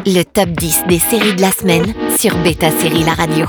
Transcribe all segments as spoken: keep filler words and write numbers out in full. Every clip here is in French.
Le top dix des séries de la semaine sur Beta Série La Radio.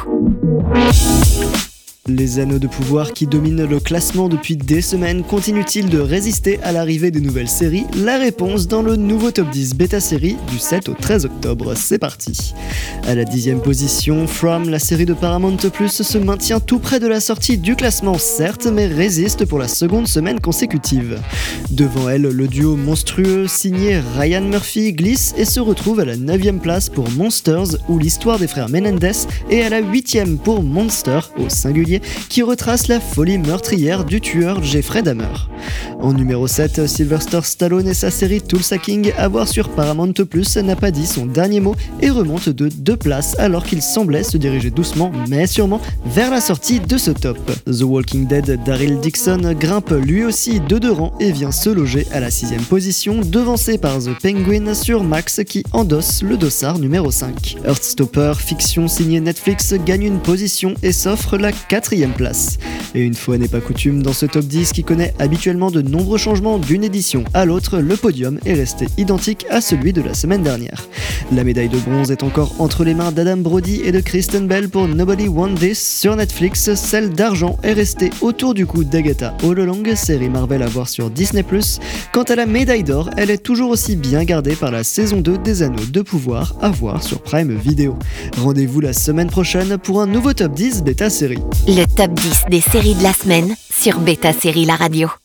Les anneaux de pouvoir qui dominent le classement depuis des semaines continuent-ils de résister à l'arrivée des nouvelles séries ? La réponse dans le nouveau top dix Beta Série du sept au treize octobre. C'est parti. À la dixième position, From, la série de Paramount plus, se maintient tout près de la sortie du classement, certes, mais résiste pour la seconde semaine consécutive. Devant elle, le duo monstrueux signé Ryan Murphy glisse et se retrouve à la neuvième place pour Monsters, où l'histoire des frères Menendez, et à la huitième pour Monster, au singulier, qui retrace la folie meurtrière du tueur Jeffrey Dahmer. En numéro sept, Sylvester Stallone et sa série Tulsa King, à voir sur Paramount plus, n'a pas dit son dernier mot et remonte de deux places alors qu'il semblait se diriger doucement mais sûrement vers la sortie de ce top. The Walking Dead, Daryl Dixon grimpe lui aussi de deux rangs et vient se loger à la sixième position, devancé par The Penguin sur Max qui endosse le dossard numéro cinq. Heartstopper, fiction signée Netflix, gagne une position et s'offre la quatrième place. Et une fois n'est pas coutume, dans ce top dix qui connaît habituellement de nombreux changements d'une édition à l'autre, le podium est resté identique à celui de la semaine dernière. La médaille de bronze est encore entre les mains d'Adam Brody et de Kristen Bell pour Nobody Want This sur Netflix. Celle d'argent est restée autour du cou d'Agatha All Along, série Marvel à voir sur Disney plus. Quant à la médaille d'or, elle est toujours aussi bien gardée par la saison deux des Anneaux de pouvoir à voir sur Prime Video. Rendez-vous la semaine prochaine pour un nouveau top dix Beta Série. Le top dix des séries de la semaine sur Beta Série La Radio.